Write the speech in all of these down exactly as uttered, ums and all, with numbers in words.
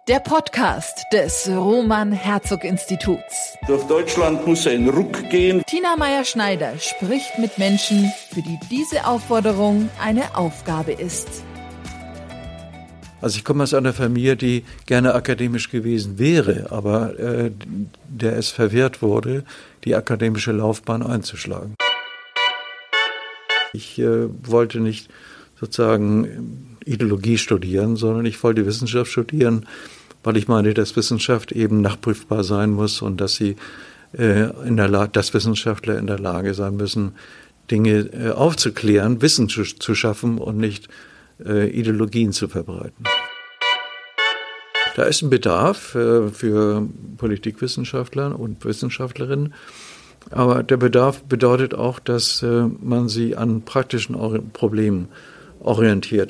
Der Podcast des Roman-Herzog-Instituts. Durch Deutschland muss ein Ruck gehen. Tina Meyer-Schneider spricht mit Menschen, für die diese Aufforderung eine Aufgabe ist. Also ich komme aus einer Familie, die gerne akademisch gewesen wäre, aber äh, der es verwehrt wurde, die akademische Laufbahn einzuschlagen. Ich äh, wollte nicht sozusagen Ideologie studieren, sondern ich wollte Wissenschaft studieren, weil ich meine, dass Wissenschaft eben nachprüfbar sein muss und dass sie äh, in der La- dass Wissenschaftler in der Lage sein müssen, Dinge äh, aufzuklären, Wissen zu, zu schaffen und nicht äh, Ideologien zu verbreiten. Da ist ein Bedarf äh, für Politikwissenschaftler und Wissenschaftlerinnen, aber der Bedarf bedeutet auch, dass äh, man sie an praktischen Or- Problemen orientiert.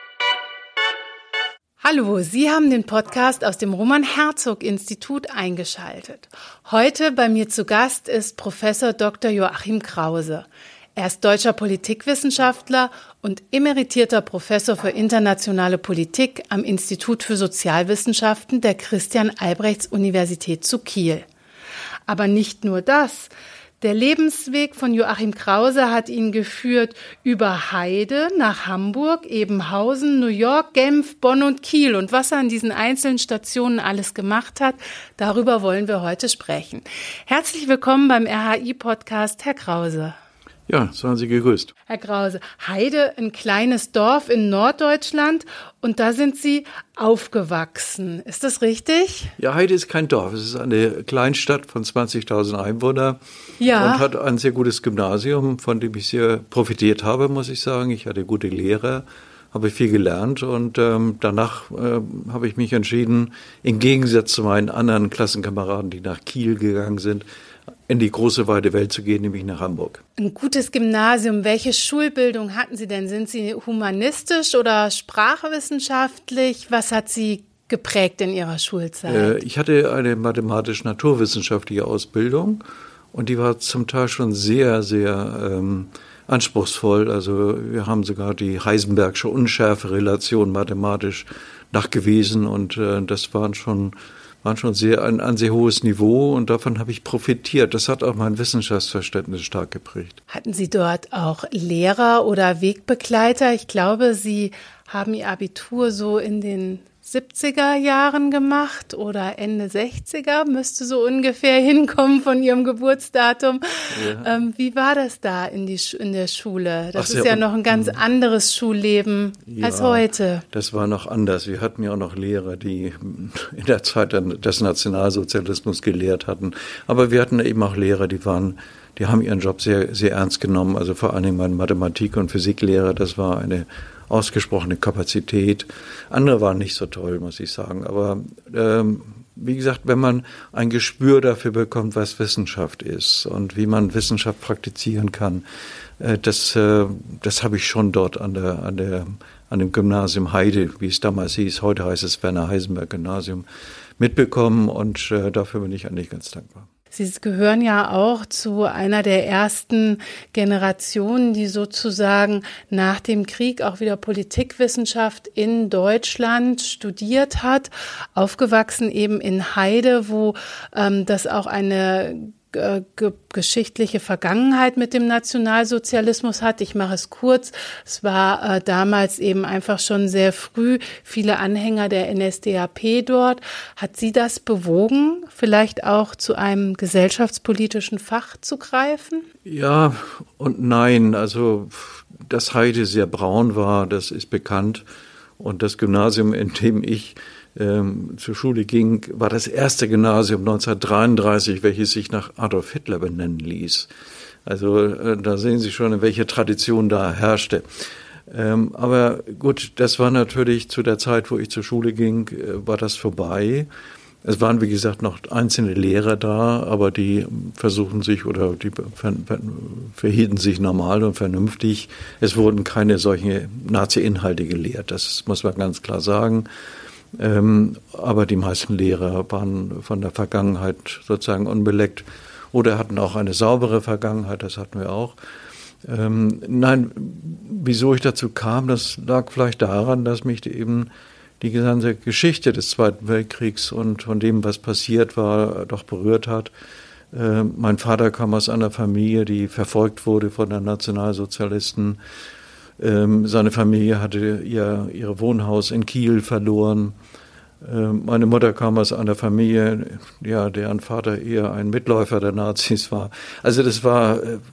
Hallo, Sie haben den Podcast aus dem Roman-Herzog-Institut eingeschaltet. Heute bei mir zu Gast ist Professor Doktor Joachim Krause. Er ist deutscher Politikwissenschaftler und emeritierter Professor für internationale Politik am Institut für Sozialwissenschaften der Christian-Albrechts-Universität zu Kiel. Aber nicht nur das. Der Lebensweg von Joachim Krause hat ihn geführt über Heide nach Hamburg, Ebenhausen, New York, Genf, Bonn und Kiel. Und was er an diesen einzelnen Stationen alles gemacht hat, darüber wollen wir heute sprechen. Herzlich willkommen beim R H I-Podcast, Herr Krause. Ja, seien Sie gegrüßt. Herr Krause, Heide, ein kleines Dorf in Norddeutschland und da sind Sie aufgewachsen. Ist das richtig? Ja, Heide ist kein Dorf. Es ist eine Kleinstadt von zwanzigtausend Einwohnern Ja. und hat ein sehr gutes Gymnasium, von dem ich sehr profitiert habe, muss ich sagen. Ich hatte gute Lehrer, habe viel gelernt und ähm, danach äh, habe ich mich entschieden, im Gegensatz zu meinen anderen Klassenkameraden, die nach Kiel gegangen sind, in die große, weite Welt zu gehen, nämlich nach Hamburg. Ein gutes Gymnasium. Welche Schulbildung hatten Sie denn? Sind Sie humanistisch oder sprachwissenschaftlich? Was hat Sie geprägt in Ihrer Schulzeit? Äh, ich hatte eine mathematisch-naturwissenschaftliche Ausbildung und die war zum Teil schon sehr, sehr ähm, anspruchsvoll. Also wir haben sogar die Heisenbergsche Unschärferelation mathematisch nachgewiesen und äh, das waren schon waren schon sehr ein, ein sehr hohes Niveau und davon habe ich profitiert. Das hat auch mein Wissenschaftsverständnis stark geprägt. Hatten Sie dort auch Lehrer oder Wegbegleiter? Ich glaube, Sie haben Ihr Abitur so in den siebziger Jahren gemacht oder Ende sechziger, müsste so ungefähr hinkommen von Ihrem Geburtsdatum. Ja. Ähm, wie war das da in, die, in der Schule? Das Ach, ist ja noch ein ganz anderes Schulleben ja, als heute. Das war noch anders. Wir hatten ja auch noch Lehrer, die in der Zeit des Nationalsozialismus gelehrt hatten. Aber wir hatten eben auch Lehrer, die waren, die haben ihren Job sehr, sehr ernst genommen. Also vor allen Dingen mein Mathematik- und Physiklehrer, das war eine ausgesprochene Kapazität. Andere waren nicht so toll, muss ich sagen. Aber ähm, wie gesagt, wenn man ein Gespür dafür bekommt, was Wissenschaft ist und wie man Wissenschaft praktizieren kann, äh, das, äh, das habe ich schon dort an der, an der, an dem Gymnasium Heide, wie es damals hieß, heute heißt es Werner-Heisenberg-Gymnasium, mitbekommen und äh, dafür bin ich eigentlich ganz dankbar. Sie gehören ja auch zu einer der ersten Generationen, die sozusagen nach dem Krieg auch wieder Politikwissenschaft in Deutschland studiert hat, aufgewachsen eben in Heide, wo ähm, das auch eine Ge- geschichtliche Vergangenheit mit dem Nationalsozialismus hat. Ich mache es kurz. Es war äh, damals eben einfach schon sehr früh viele Anhänger der N S D A P dort. Hat Sie das bewogen, vielleicht auch zu einem gesellschaftspolitischen Fach zu greifen? Ja und nein. Also, dass Heide sehr braun war, das ist bekannt. Und das Gymnasium, in dem ich Ähm, zur Schule ging, war das erste Gymnasium neunzehnhundertdreiunddreißig, welches sich nach Adolf Hitler benennen ließ. Also äh, da sehen Sie schon, in welche Tradition da herrschte. Ähm, aber gut, das war natürlich zu der Zeit, wo ich zur Schule ging, äh, war das vorbei. Es waren, wie gesagt, noch einzelne Lehrer da, aber die versuchen sich oder die ver, ver, verhielten sich normal und vernünftig. Es wurden keine solchen Nazi-Inhalte gelehrt, das muss man ganz klar sagen. Ähm, aber die meisten Lehrer waren von der Vergangenheit sozusagen unbeleckt oder hatten auch eine saubere Vergangenheit, das hatten wir auch. Ähm, nein, wieso ich dazu kam, das lag vielleicht daran, dass mich eben die ganze Geschichte des Zweiten Weltkriegs und von dem, was passiert war, doch berührt hat. Äh, mein Vater kam aus einer Familie, die verfolgt wurde von den Nationalsozialisten. Ähm, seine Familie hatte ihr, ihr Wohnhaus in Kiel verloren. Äh, meine Mutter kam aus einer Familie, ja, deren Vater eher ein Mitläufer der Nazis war. Also das war, äh,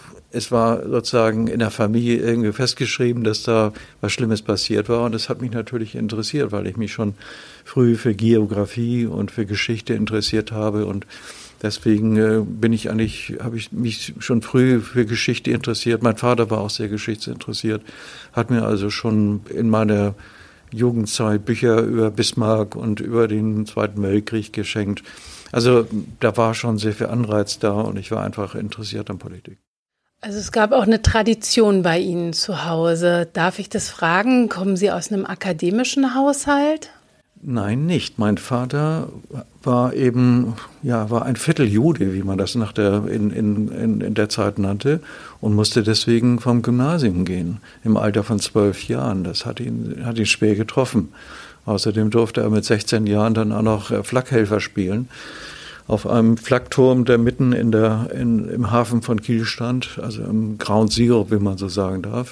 es war sozusagen in der Familie irgendwie festgeschrieben, dass da was Schlimmes passiert war. Und das hat mich natürlich interessiert, weil ich mich schon früh für Geografie und für Geschichte interessiert habe. Und deswegen äh, bin ich eigentlich, habe ich mich schon früh für Geschichte interessiert. Mein Vater war auch sehr geschichtsinteressiert, hat mir also schon in meiner Jugendzeit Bücher über Bismarck und über den Zweiten Weltkrieg geschenkt. Also da war schon sehr viel Anreiz da und ich war einfach interessiert an Politik. Also es gab auch eine Tradition bei Ihnen zu Hause. Darf ich das fragen? Kommen Sie aus einem akademischen Haushalt? Nein, nicht. Mein Vater war eben, ja, war ein Vierteljude, wie man das nach der, in, in, in der Zeit nannte, und musste deswegen vom Gymnasium gehen, im Alter von zwölf Jahren. Das hat ihn, hat ihn schwer getroffen. Außerdem durfte er mit sechzehn Jahren dann auch noch Flakhelfer spielen. Auf einem Flakturm, der mitten in der, in, im Hafen von Kiel stand, also im Ground Zero, wie man so sagen darf.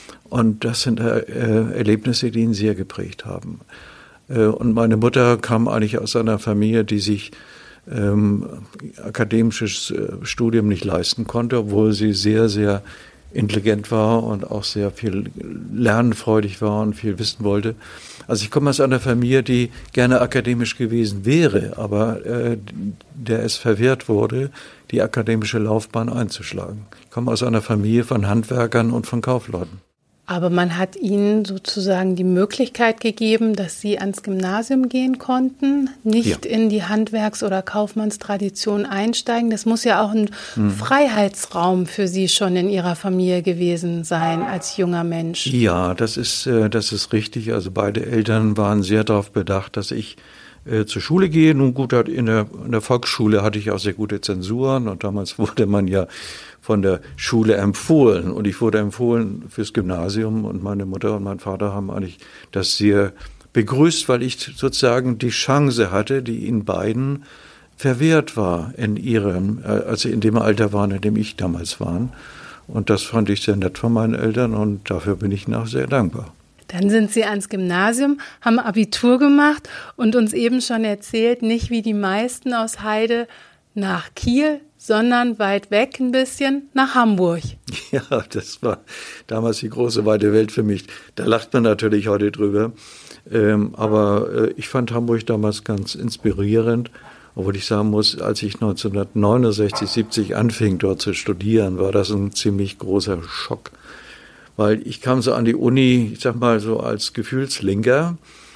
Und das sind äh, Erlebnisse, die ihn sehr geprägt haben. Äh, und meine Mutter kam eigentlich aus einer Familie, die sich ähm, akademisches äh, Studium nicht leisten konnte, obwohl sie sehr, sehr intelligent war und auch sehr viel lernfreudig war und viel wissen wollte. Also ich komme aus einer Familie, die gerne akademisch gewesen wäre, aber äh, der es verwehrt wurde, die akademische Laufbahn einzuschlagen. Ich komme aus einer Familie von Handwerkern und von Kaufleuten. Aber man hat Ihnen sozusagen die Möglichkeit gegeben, dass Sie ans Gymnasium gehen konnten, nicht ja. in die Handwerks- oder Kaufmannstradition einsteigen. Das muss ja auch ein hm. Freiheitsraum für Sie schon in Ihrer Familie gewesen sein als junger Mensch. Ja, das ist, das ist richtig. Also beide Eltern waren sehr darauf bedacht, dass ich äh, zur Schule gehe. Nun gut, in der, in der Volksschule hatte ich auch sehr gute Zensuren und damals wurde man ja von der Schule empfohlen und ich wurde empfohlen fürs Gymnasium und meine Mutter und mein Vater haben eigentlich das sehr begrüßt, weil ich sozusagen die Chance hatte, die ihnen beiden verwehrt war in ihrem, also in dem Alter waren, in dem ich damals war. Und das fand ich sehr nett von meinen Eltern und dafür bin ich ihnen auch sehr dankbar. Dann sind Sie ans Gymnasium, haben Abitur gemacht und uns eben schon erzählt, nicht wie die meisten aus Heide nach Kiel, sondern weit weg ein bisschen nach Hamburg. Ja, das war damals die große, weite Welt für mich. Da lacht man natürlich heute drüber. Ähm, aber äh, ich fand Hamburg damals ganz inspirierend. Obwohl ich sagen muss, als ich neunzehnhundertneunundsechzig, siebzig anfing, dort zu studieren, war das ein ziemlich großer Schock. Weil ich kam so an die Uni, ich sag mal so als Gefühlslinker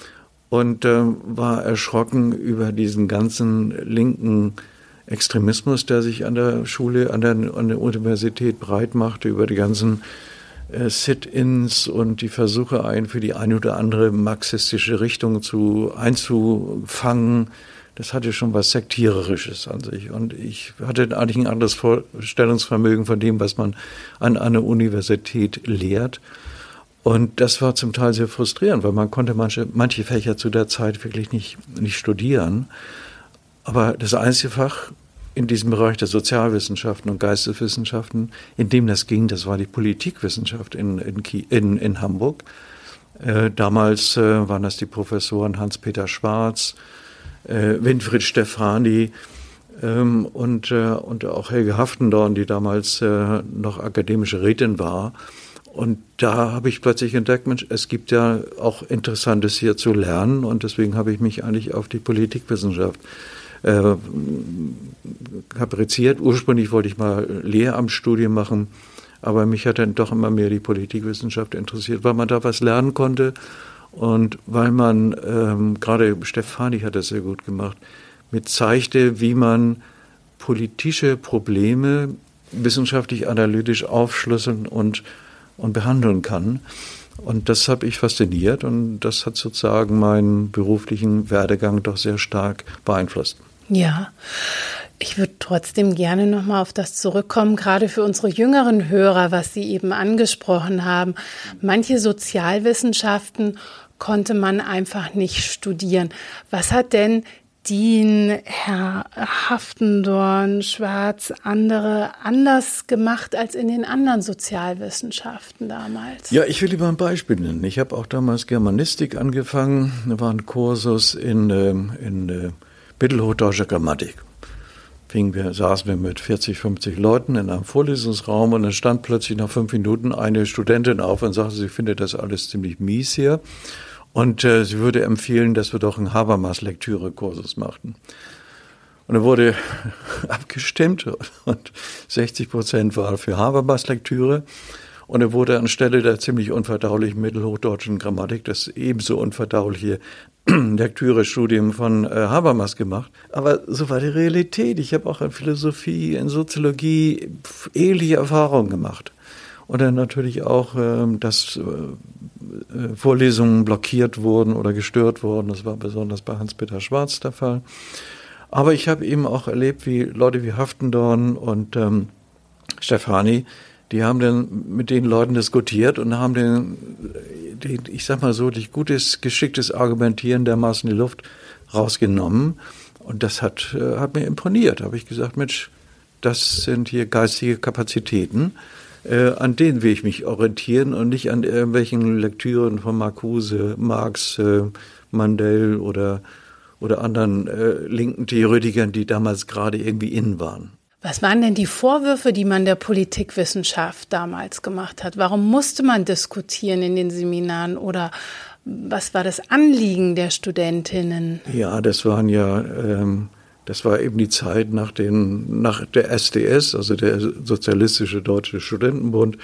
und äh, war erschrocken über diesen ganzen linken Extremismus, der sich an der Schule, an der, an der Universität breit machte, über die ganzen äh, Sit-ins und die Versuche, ein für die eine oder andere marxistische Richtung zu einzufangen. Das hatte schon was Sektiererisches an sich. Und ich hatte eigentlich ein anderes Vorstellungsvermögen von dem, was man an einer Universität lehrt. Und das war zum Teil sehr frustrierend, weil man konnte manche, manche Fächer zu der Zeit wirklich nicht, nicht studieren. Aber das einzige Fach in diesem Bereich der Sozialwissenschaften und Geisteswissenschaften, in dem das ging, das war die Politikwissenschaft in, in, in, in Hamburg. Äh, damals äh, waren das die Professoren Hans-Peter Schwarz, äh, Winfried Stefani ähm, und, äh, und auch Helge Haftendorn, die damals äh, noch akademische Rätin war. Und da habe ich plötzlich entdeckt, Mensch, es gibt ja auch Interessantes hier zu lernen und deswegen habe ich mich eigentlich auf die Politikwissenschaft Äh, kapriziert. Ursprünglich wollte ich mal Lehramtsstudien machen, aber mich hat dann doch immer mehr die Politikwissenschaft interessiert, weil man da was lernen konnte und weil man, ähm, gerade Stefani hat das sehr gut gemacht, mit zeigte, wie man politische Probleme wissenschaftlich analytisch aufschlüsseln und, und behandeln kann. Und das habe ich fasziniert und das hat sozusagen meinen beruflichen Werdegang doch sehr stark beeinflusst. Ja, ich würde trotzdem gerne nochmal auf das zurückkommen, gerade für unsere jüngeren Hörer, was Sie eben angesprochen haben. Manche Sozialwissenschaften konnte man einfach nicht studieren. Was hat denn Dien, Herr Haftendorn, Schwarz, andere anders gemacht als in den anderen Sozialwissenschaften damals? Ja, ich will lieber ein Beispiel nennen. Ich habe auch damals Germanistik angefangen. Da war ein Kursus in, in, in mittelhochdeutscher Grammatik. Wir, saßen wir mit vierzig, fünfzig Leuten in einem Vorlesungsraum und dann stand plötzlich nach fünf Minuten eine Studentin auf und sagte, sie findet das alles ziemlich mies hier. Und äh, sie würde empfehlen, dass wir doch einen Habermas-Lektüre-Kursus machten. Und dann wurde abgestimmt und sechzig Prozent war für Habermas-Lektüre. Und dann wurde anstelle der ziemlich unverdaulichen mittelhochdeutschen Grammatik das ebenso unverdauliche Lektüre-Studium von äh, Habermas gemacht. Aber so war die Realität. Ich habe auch in Philosophie, in Soziologie ähnliche Erfahrungen gemacht. Und dann natürlich auch, äh, dass äh, Vorlesungen blockiert wurden oder gestört wurden. Das war besonders bei Hans-Peter Schwarz der Fall. Aber ich habe eben auch erlebt, wie Leute wie Haftendorn und ähm, Stefani, die haben dann mit den Leuten diskutiert und haben den, den, ich sag mal so, durch gutes, geschicktes Argumentieren dermaßen die Luft rausgenommen. Und das hat, äh, hat mir imponiert. Da habe ich gesagt, Mensch, das sind hier geistige Kapazitäten. Äh, an denen will ich mich orientieren und nicht an irgendwelchen Lektüren von Marcuse, Marx, äh, Mandel oder, oder anderen äh, linken Theoretikern, die damals gerade irgendwie in waren. Was waren denn die Vorwürfe, die man der Politikwissenschaft damals gemacht hat? Warum musste man diskutieren in den Seminaren oder was war das Anliegen der Studentinnen? Ja, das waren ja... Ähm, Das war eben die Zeit nach, den, nach der S D S, also der Sozialistische Deutsche Studentenbund.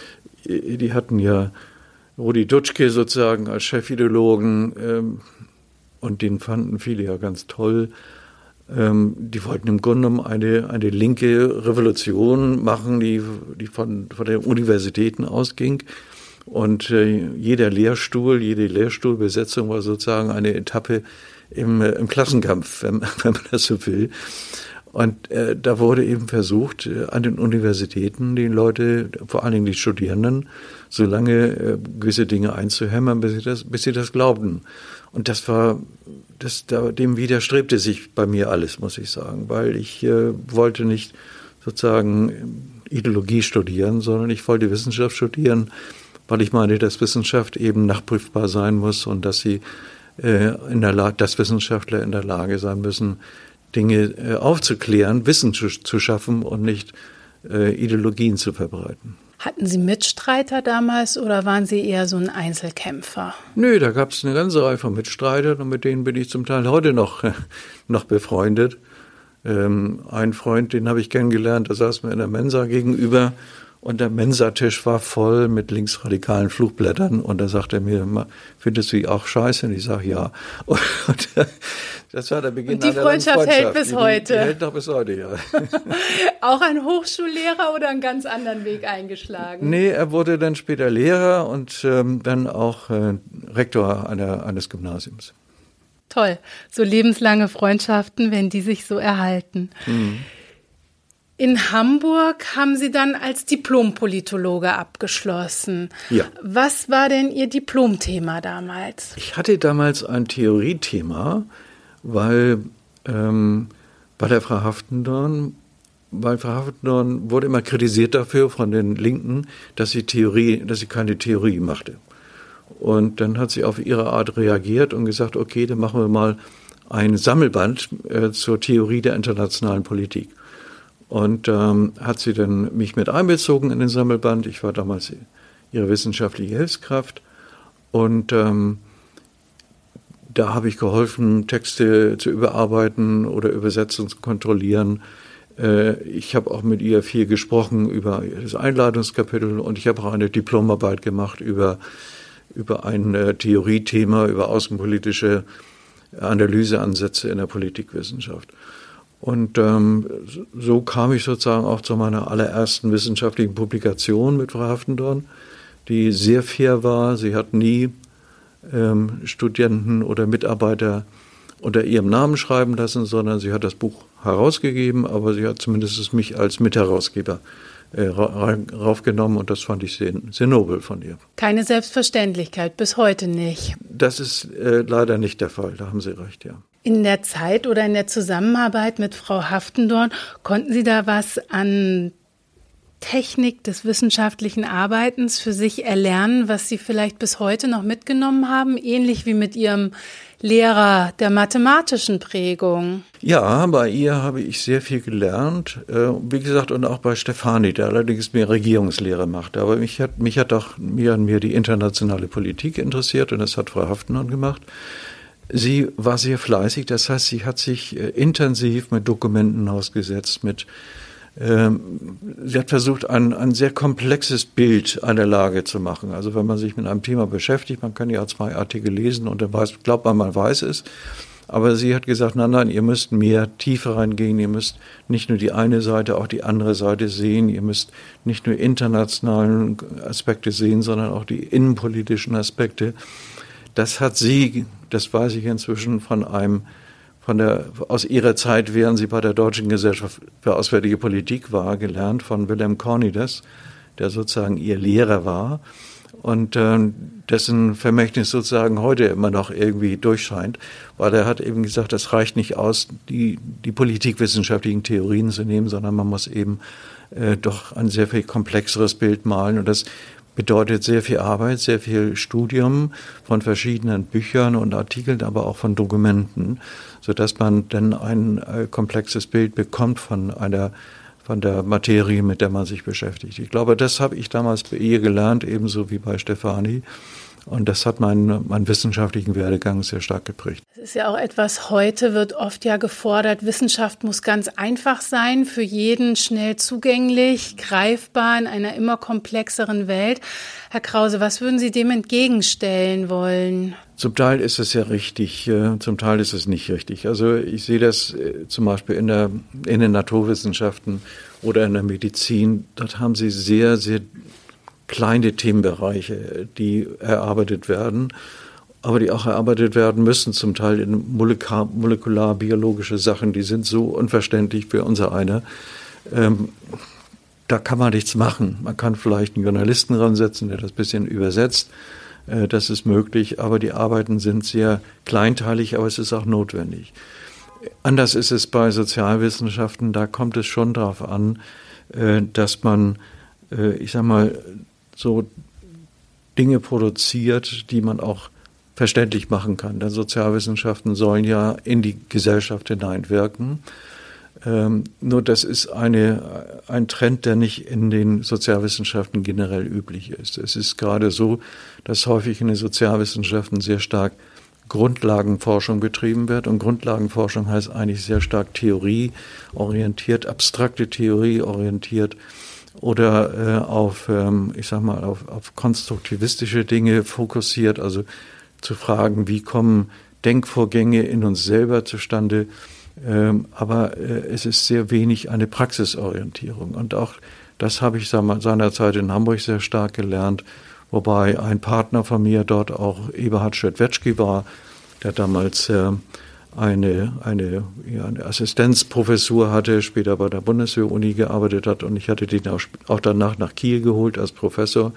Die hatten ja Rudi Dutschke sozusagen als Chefideologen ähm, und den fanden viele ja ganz toll. Ähm, die wollten im Grunde genommen eine, eine linke Revolution machen, die, die von, von den Universitäten ausging. Und äh, jeder Lehrstuhl, jede Lehrstuhlbesetzung war sozusagen eine Etappe im, im Klassenkampf, wenn, wenn man das so will. Und äh, da wurde eben versucht, äh, an den Universitäten die Leute, vor allen Dingen die Studierenden, so lange äh, gewisse Dinge einzuhämmern, bis sie das, bis sie das glaubten. Und das war, das, da, dem widerstrebte sich bei mir alles, muss ich sagen, weil ich äh, wollte nicht sozusagen Ideologie studieren, sondern ich wollte Wissenschaft studieren, weil ich meine, dass Wissenschaft eben nachprüfbar sein muss und dass sie in der Lage, dass Wissenschaftler in der Lage sein müssen, Dinge äh, aufzuklären, Wissen zu, zu schaffen und nicht äh, Ideologien zu verbreiten. Hatten Sie Mitstreiter damals oder waren Sie eher so ein Einzelkämpfer? Nö, da gab es eine ganze Reihe von Mitstreitern und mit denen bin ich zum Teil heute noch, noch befreundet. Ähm, ein Freund, den habe ich kennengelernt, da saß mir in der Mensa gegenüber. Und der Mensatisch war voll mit linksradikalen Flugblättern. Und da sagt er mir, findest du die auch scheiße? Und ich sage, ja. Und das war der Beginn einer Freundschaft. Und die Freundschaft hält bis die, heute? Die hält noch bis heute, ja. Auch ein Hochschullehrer oder einen ganz anderen Weg eingeschlagen? Nee, er wurde dann später Lehrer und ähm, dann auch äh, Rektor einer, eines Gymnasiums. Toll, so lebenslange Freundschaften, wenn die sich so erhalten. Mhm. In Hamburg haben Sie dann als Diplompolitologe abgeschlossen. Ja. Was war denn Ihr Diplomthema damals? Ich hatte damals ein Theoriethema, weil ähm, bei der Frau Haftendorn, weil Frau Haftendorn wurde immer kritisiert dafür von den Linken, dass sie Theorie, dass sie keine Theorie machte. Und dann hat sie auf ihre Art reagiert und gesagt, okay, dann machen wir mal ein Sammelband äh, zur Theorie der internationalen Politik. Und ähm, hat sie dann mich mit einbezogen in den Sammelband. Ich war damals ihre wissenschaftliche Hilfskraft. Und ähm, da habe ich geholfen, Texte zu überarbeiten oder Übersetzungen zu kontrollieren. Äh, ich habe auch mit ihr viel gesprochen über das Einladungskapitel und ich habe auch eine Diplomarbeit gemacht über, über ein äh, Theoriethema, über außenpolitische Analyseansätze in der Politikwissenschaft. Und ähm, so kam ich sozusagen auch zu meiner allerersten wissenschaftlichen Publikation mit Frau Haftendorn, die sehr fair war. Sie hat nie ähm, Studenten oder Mitarbeiter unter ihrem Namen schreiben lassen, sondern sie hat das Buch herausgegeben, aber sie hat zumindest mich als Mitherausgeber äh, raufgenommen und das fand ich sehr, sehr nobel von ihr. Keine Selbstverständlichkeit, bis heute nicht. Das ist äh, leider nicht der Fall, da haben Sie recht, ja. In der Zeit oder in der Zusammenarbeit mit Frau Haftendorn, konnten Sie da was an Technik des wissenschaftlichen Arbeitens für sich erlernen, was Sie vielleicht bis heute noch mitgenommen haben, ähnlich wie mit Ihrem Lehrer der mathematischen Prägung? Ja, bei ihr habe ich sehr viel gelernt, wie gesagt, und auch bei Stefanie, der allerdings mehr Regierungslehre machte. Aber mich hat, mich hat auch mehr und mehr die internationale Politik interessiert und das hat Frau Haftendorn gemacht. Sie war sehr fleißig, das heißt, sie hat sich intensiv mit Dokumenten ausgesetzt, mit Sie hat versucht, ein, ein sehr komplexes Bild einer Lage zu machen. Also wenn man sich mit einem Thema beschäftigt, man kann ja zwei Artikel lesen und dann weiß, glaubt man, man weiß es. Aber sie hat gesagt, nein, nein, ihr müsst mehr Tiefe reingehen, ihr müsst nicht nur die eine Seite, auch die andere Seite sehen, ihr müsst nicht nur internationalen Aspekte sehen, sondern auch die innenpolitischen Aspekte. Das hat sie, das weiß ich inzwischen, von einem Von der, aus ihrer Zeit, während sie bei der Deutschen Gesellschaft für Auswärtige Politik war, gelernt von Wilhelm Cornides, der sozusagen ihr Lehrer war und äh, dessen Vermächtnis sozusagen heute immer noch irgendwie durchscheint, weil er hat eben gesagt, das reicht nicht aus, die, die politikwissenschaftlichen Theorien zu nehmen, sondern man muss eben äh, doch ein sehr viel komplexeres Bild malen und das bedeutet sehr viel Arbeit, sehr viel Studium von verschiedenen Büchern und Artikeln, aber auch von Dokumenten, sodass man dann ein äh, komplexes Bild bekommt von einer, von der Materie, mit der man sich beschäftigt. Ich glaube, das habe ich damals bei ihr gelernt, ebenso wie bei Stefanie. Und das hat meinen, meinen wissenschaftlichen Werdegang sehr stark geprägt. Das ist ja auch etwas, heute wird oft ja gefordert, Wissenschaft muss ganz einfach sein, für jeden schnell zugänglich, greifbar in einer immer komplexeren Welt. Herr Krause, was würden Sie dem entgegenstellen wollen? Zum Teil ist es ja richtig, zum Teil ist es nicht richtig. Also ich sehe das zum Beispiel in, der, in den Naturwissenschaften oder in der Medizin. Dort haben Sie sehr, sehr kleine Themenbereiche, die erarbeitet werden, aber die auch erarbeitet werden müssen, zum Teil in molekularbiologische Sachen, die sind so unverständlich für unser einer. Ähm, da kann man nichts machen. Man kann vielleicht einen Journalisten ransetzen, der das ein bisschen übersetzt. Äh, das ist möglich, aber die Arbeiten sind sehr kleinteilig, aber es ist auch notwendig. Anders ist es bei Sozialwissenschaften, da kommt es schon darauf an, äh, dass man, äh, ich sag mal, so Dinge produziert, die man auch verständlich machen kann. Denn Sozialwissenschaften sollen ja in die Gesellschaft hineinwirken. Ähm, nur das ist eine, ein Trend, der nicht in den Sozialwissenschaften generell üblich ist. Es ist gerade so, dass häufig in den Sozialwissenschaften sehr stark Grundlagenforschung betrieben wird. Und Grundlagenforschung heißt eigentlich sehr stark theorieorientiert, abstrakte Theorie orientiert oder äh, auf, ähm, ich sag mal, auf, auf konstruktivistische Dinge fokussiert, also zu fragen, wie kommen Denkvorgänge in uns selber zustande, ähm, aber äh, es ist sehr wenig eine Praxisorientierung und auch das habe ich sag mal, seinerzeit in Hamburg sehr stark gelernt, wobei ein Partner von mir dort auch Eberhard Schöttwetschki war, der damals äh, eine, eine, ja, eine Assistenzprofessur hatte, später bei der Bundeswehr-Uni gearbeitet hat und ich hatte den auch, auch danach nach Kiel geholt als Professor,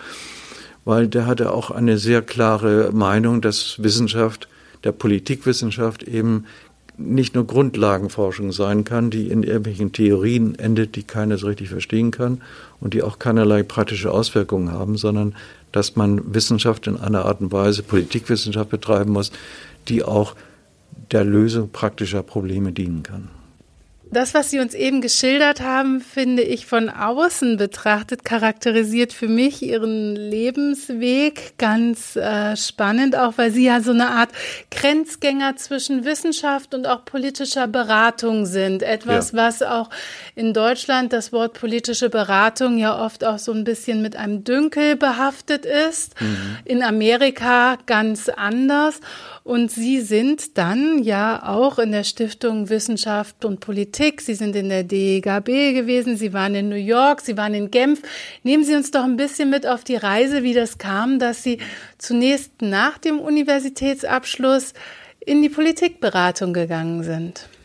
weil der hatte auch eine sehr klare Meinung, dass Wissenschaft, der Politikwissenschaft eben nicht nur Grundlagenforschung sein kann, die in irgendwelchen Theorien endet, die keiner so richtig verstehen kann und die auch keinerlei praktische Auswirkungen haben, sondern dass man Wissenschaft in einer Art und Weise, Politikwissenschaft betreiben muss, die auch der Lösung praktischer Probleme dienen kann. Das, was Sie uns eben geschildert haben, finde ich von außen betrachtet, charakterisiert für mich Ihren Lebensweg ganz äh, spannend, auch weil Sie ja so eine Art Grenzgänger zwischen Wissenschaft und auch politischer Beratung sind. Etwas, ja. was auch in Deutschland das Wort politische Beratung ja oft auch so ein bisschen mit einem Dünkel behaftet ist. Mhm. In Amerika ganz anders. Und Sie sind dann ja auch in der Stiftung Wissenschaft und Politik. Sie sind in der D E G B gewesen, Sie waren in New York, Sie waren in Genf. Nehmen Sie uns doch ein bisschen mit auf die Reise, wie das kam, dass Sie zunächst nach dem Universitätsabschluss in die Politikberatung gegangen sind.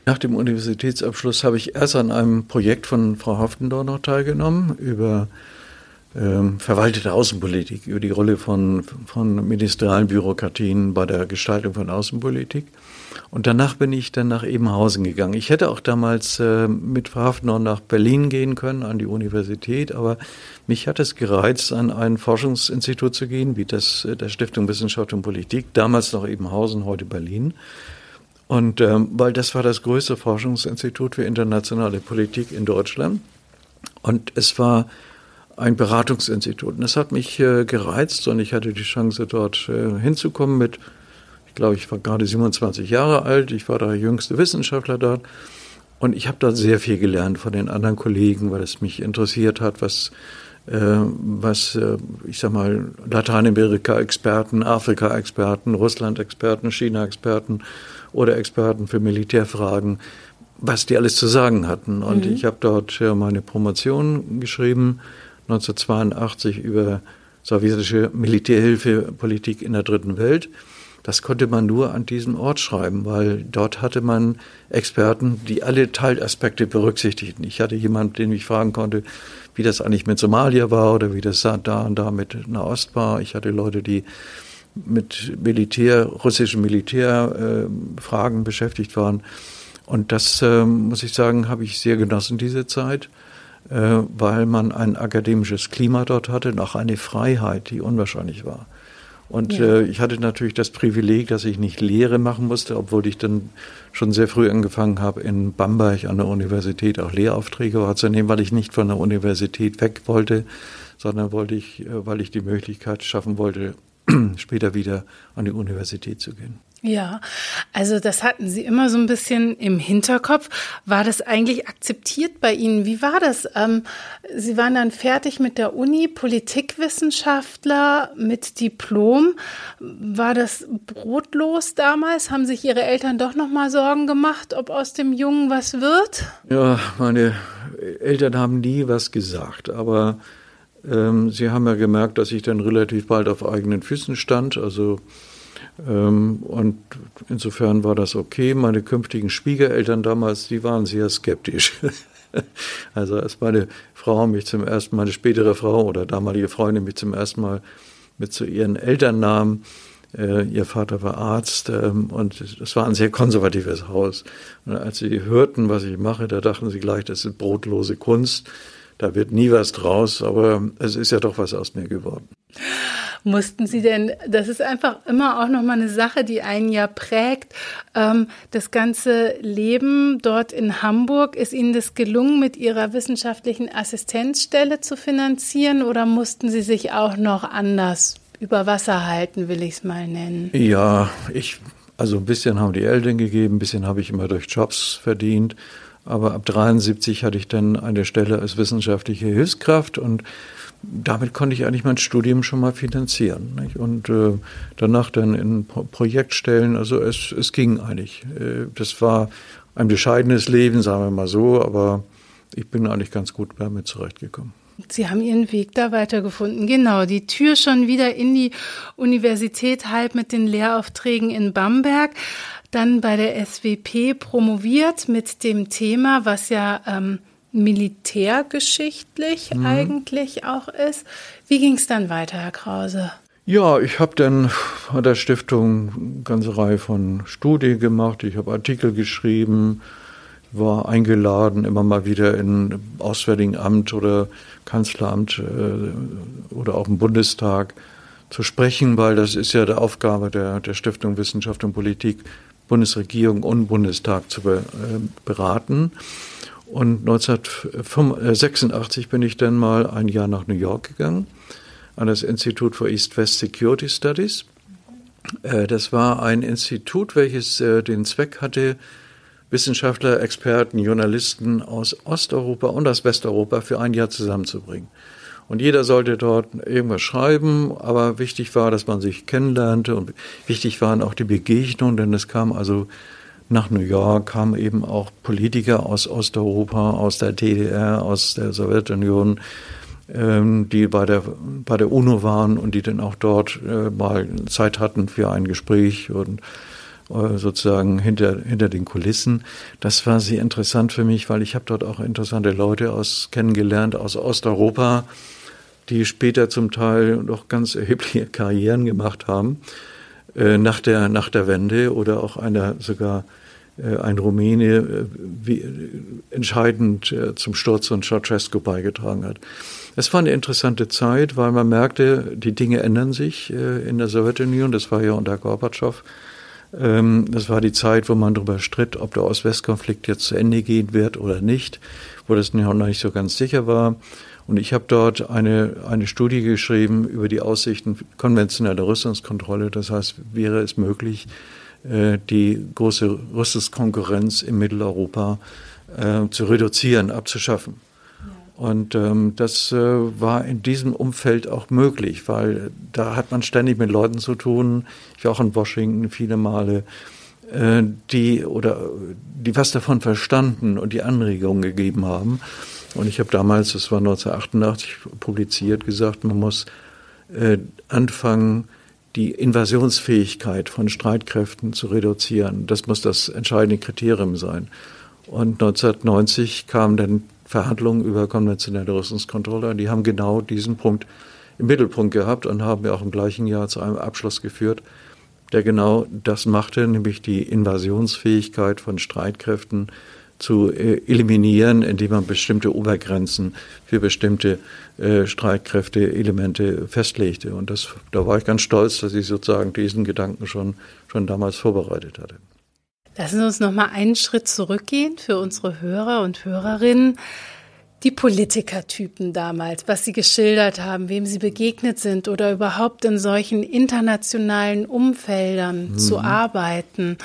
Nach dem Universitätsabschluss habe ich erst an einem Projekt von Frau Haftendorn noch teilgenommen über ähm, verwaltete Außenpolitik, über die Rolle von, von ministerialen Bürokratien bei der Gestaltung von Außenpolitik. Und danach bin ich dann nach Ebenhausen gegangen. Ich hätte auch damals äh, mit Frau Haftendorn nach Berlin gehen können, an die Universität, aber mich hat es gereizt, an ein Forschungsinstitut zu gehen, wie das der Stiftung Wissenschaft und Politik, damals noch Ebenhausen, heute Berlin. Und ähm, weil das war das größte Forschungsinstitut für internationale Politik in Deutschland. Und es war ein Beratungsinstitut. Und das hat mich äh, gereizt und ich hatte die Chance, dort äh, hinzukommen mit, ich glaube, ich war gerade siebenundzwanzig Jahre alt, ich war der jüngste Wissenschaftler dort. Und ich habe dort sehr viel gelernt von den anderen Kollegen, weil es mich interessiert hat, was, äh, was äh, ich sag mal, Lateinamerika-Experten, Afrika-Experten, Russland-Experten, China-Experten oder Experten für Militärfragen, was die alles zu sagen hatten. Und mhm. ich habe dort äh, meine Promotion geschrieben, neunzehnhundertzweiundachtzig, über sowjetische Militärhilfepolitik in der Dritten Welt. Das konnte man nur an diesem Ort schreiben, weil dort hatte man Experten, die alle Teilaspekte berücksichtigten. Ich hatte jemanden, den ich fragen konnte, wie das eigentlich mit Somalia war oder wie das da und da mit Nahost war. Ich hatte Leute, die mit Militär, russischen Militärfragen äh, beschäftigt waren. Und das, äh, muss ich sagen, habe ich sehr genossen, diese Zeit, äh, weil man ein akademisches Klima dort hatte und auch eine Freiheit, die unwahrscheinlich war. Und ja. äh, ich hatte natürlich das Privileg, dass ich nicht Lehre machen musste, obwohl ich dann schon sehr früh angefangen habe, in Bamberg an der Universität auch Lehraufträge wahrzunehmen, weil ich nicht von der Universität weg wollte, sondern wollte ich, äh, weil ich die Möglichkeit schaffen wollte, später wieder an die Universität zu gehen. Ja, also das hatten Sie immer so ein bisschen im Hinterkopf. War das eigentlich akzeptiert bei Ihnen? Wie war das? Ähm, Sie waren dann fertig mit der Uni, Politikwissenschaftler mit Diplom. War das brotlos damals? Haben sich Ihre Eltern doch noch mal Sorgen gemacht, ob aus dem Jungen was wird? Ja, meine Eltern haben nie was gesagt, aber ähm, sie haben ja gemerkt, dass ich dann relativ bald auf eigenen Füßen stand, also ähm, und insofern war das okay. Meine künftigen Schwiegereltern damals, die waren sehr skeptisch. Also als meine Frau mich zum ersten Mal, meine spätere Frau oder damalige Freundin mich zum ersten Mal mit zu ihren Eltern nahm, äh, ihr Vater war Arzt ähm, und es war ein sehr konservatives Haus. Und als sie hörten, was ich mache, da dachten sie gleich, das ist brotlose Kunst. Da wird nie was draus, aber es ist ja doch was aus mir geworden. Mussten Sie denn, das ist einfach immer auch nochmal eine Sache, die einen ja prägt, ähm, das ganze Leben dort in Hamburg, ist Ihnen das gelungen, mit Ihrer wissenschaftlichen Assistenzstelle zu finanzieren oder mussten Sie sich auch noch anders über Wasser halten, will ich es mal nennen? Ja, ich, also ein bisschen haben die Eltern gegeben, ein bisschen habe ich immer durch Jobs verdient. Aber ab dreiundsiebzig hatte ich dann eine Stelle als wissenschaftliche Hilfskraft und damit konnte ich eigentlich mein Studium schon mal finanzieren. Nicht? Und äh, danach dann in Pro- Projektstellen, also es, es ging eigentlich. Äh, das war ein bescheidenes Leben, sagen wir mal so, aber ich bin eigentlich ganz gut damit zurechtgekommen. Sie haben Ihren Weg da weitergefunden. Genau, die Tür schon wieder in die Universität, halb mit den Lehraufträgen in Bamberg. Dann bei der S W P promoviert mit dem Thema, was ja ähm, militärgeschichtlich mhm. eigentlich auch ist. Wie ging es dann weiter, Herr Krause? Ja, ich habe dann an der Stiftung eine ganze Reihe von Studien gemacht. Ich habe Artikel geschrieben, war eingeladen, immer mal wieder in Auswärtigen Amt oder Kanzleramt äh, oder auch im Bundestag zu sprechen, weil das ist ja die Aufgabe der, der Stiftung Wissenschaft und Politik, Bundesregierung und Bundestag zu be, äh, beraten. Und neunzehnhundertsechsundachtzig bin ich dann mal ein Jahr nach New York gegangen, an das Institute for East-West Security Studies. Äh, das war ein Institut, welches äh, den Zweck hatte, Wissenschaftler, Experten, Journalisten aus Osteuropa und aus Westeuropa für ein Jahr zusammenzubringen. Und jeder sollte dort irgendwas schreiben, aber wichtig war, dass man sich kennenlernte und wichtig waren auch die Begegnungen, denn es kam also nach New York, kamen eben auch Politiker aus Osteuropa, aus der D D R, aus der Sowjetunion, ähm, die bei der, bei der UNO waren und die dann auch dort äh, mal Zeit hatten für ein Gespräch und sozusagen hinter, hinter den Kulissen. Das war sehr interessant für mich, weil ich habe dort auch interessante Leute aus kennengelernt aus Osteuropa, die später zum Teil noch ganz erhebliche Karrieren gemacht haben, äh, nach der, nach der Wende, oder auch einer sogar äh, ein Rumäne äh, wie, äh, entscheidend äh, zum Sturz von Ceausescu beigetragen hat. Es war eine interessante Zeit, weil man merkte, die Dinge ändern sich äh, in der Sowjetunion. Das war ja unter Gorbatschow. Ähm, das war die Zeit, wo man darüber stritt, ob der Ost-West-Konflikt jetzt zu Ende gehen wird oder nicht, wo das noch nicht so ganz sicher war. Und ich habe dort eine, eine Studie geschrieben über die Aussichten konventioneller Rüstungskontrolle. Das heißt, wäre es möglich, äh, die große Rüstungskonkurrenz in Mitteleuropa äh, zu reduzieren, abzuschaffen. Und ähm, das äh, war in diesem Umfeld auch möglich, weil da hat man ständig mit Leuten zu tun. Ich war auch in Washington viele Male, äh, die oder die was davon verstanden und die Anregungen gegeben haben. Und ich habe damals, das war neunzehnhundertachtundachtzig, publiziert, gesagt, man muss äh, anfangen, die Invasionsfähigkeit von Streitkräften zu reduzieren. Das muss das entscheidende Kriterium sein. Und neunzehnhundertneunzig kamen dann Verhandlungen über konventionelle Rüstungskontrolle. Die haben genau diesen Punkt im Mittelpunkt gehabt und haben ja auch im gleichen Jahr zu einem Abschluss geführt, der genau das machte, nämlich die Invasionsfähigkeit von Streitkräften zu äh, eliminieren, indem man bestimmte Obergrenzen für bestimmte äh, Streitkräfte-Elemente festlegte. Und das, da war ich ganz stolz, dass ich sozusagen diesen Gedanken schon, schon damals vorbereitet hatte. Lassen Sie uns noch mal einen Schritt zurückgehen für unsere Hörer und Hörerinnen. Die Politikertypen damals, was Sie geschildert haben, wem Sie begegnet sind oder überhaupt in solchen internationalen Umfeldern mhm. zu arbeiten.